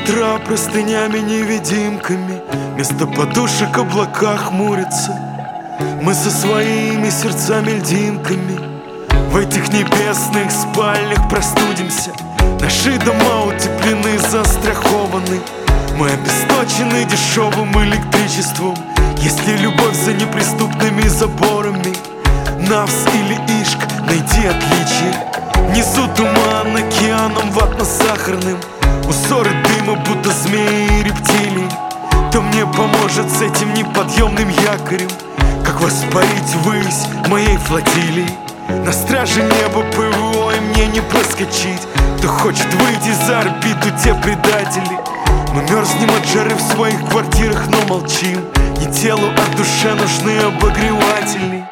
утра простынями-невидимками, вместо подушек облака хмурятся. Мы со своими сердцами-льдинками в этих небесных спальнях простудимся. Наши дома утеплены, застрахованы. Мы обесточены дешевым электричеством. Если любовь за неприступными заборами, Навс или Ишк, найди отличие. Внизу туман океаном ватно-сахарным, узоры дыма, будто змеи и рептилии. Кто мне поможет с этим неподъемным якорем? Как воспарить ввысь моей флотилии? На страже неба ПВО, и мне не проскочить. Кто хочет выйти за орбиту, те предатели. Мы мерзнем от жары в своих квартирах, но молчим. Не телу, а душе нужны обогреватели.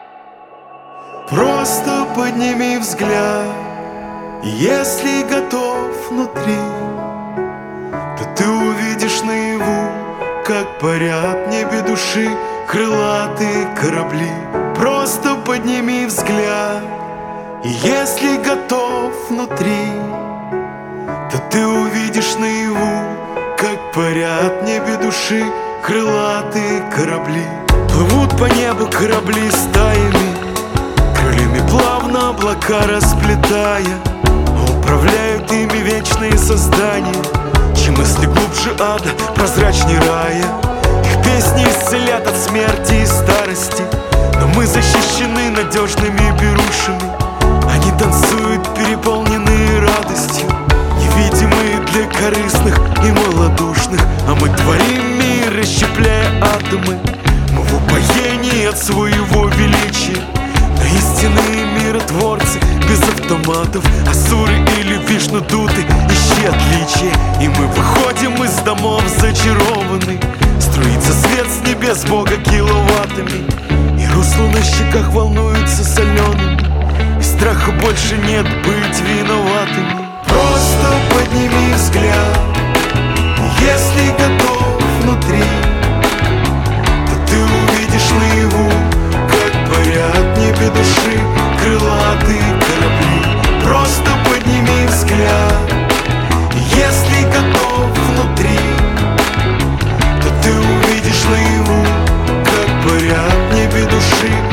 Просто подними взгляд, и если готов внутри, то ты увидишь наяву, как парят в небе души крылатые корабли. Просто подними взгляд, и если готов внутри, то ты увидишь наяву, как парят в небе души крылатые корабли. Плывут по небу корабли стаями, крыльями плавно облака расплетая, управляют ими вечные создания, чьи мысли глубже ада, прозрачней рая. Их песни исцелят от смерти и старости, но мы защищены надежными берушами. Они танцуют, переполненные радостью, невидимые для корыстных и малодушных. А мы творим мир, расщепляя атомы. Мы в упоении от своего величия. Но истинные миротворцы без автоматов, асуры или вишну-дуты, ищи отличия. И мы выходим из домов зачарованный. Струится свет с небес Бога киловаттами, и русло на щеках волнуется соленым. И страха больше нет быть виноватыми. Просто подними взгляд, если готов внутри, то ты увидишь наяву, как парят в небе души крылатые корабли. Просто подними взгляд, если готов внутри, то ты увидишь наяву, как парят в небе души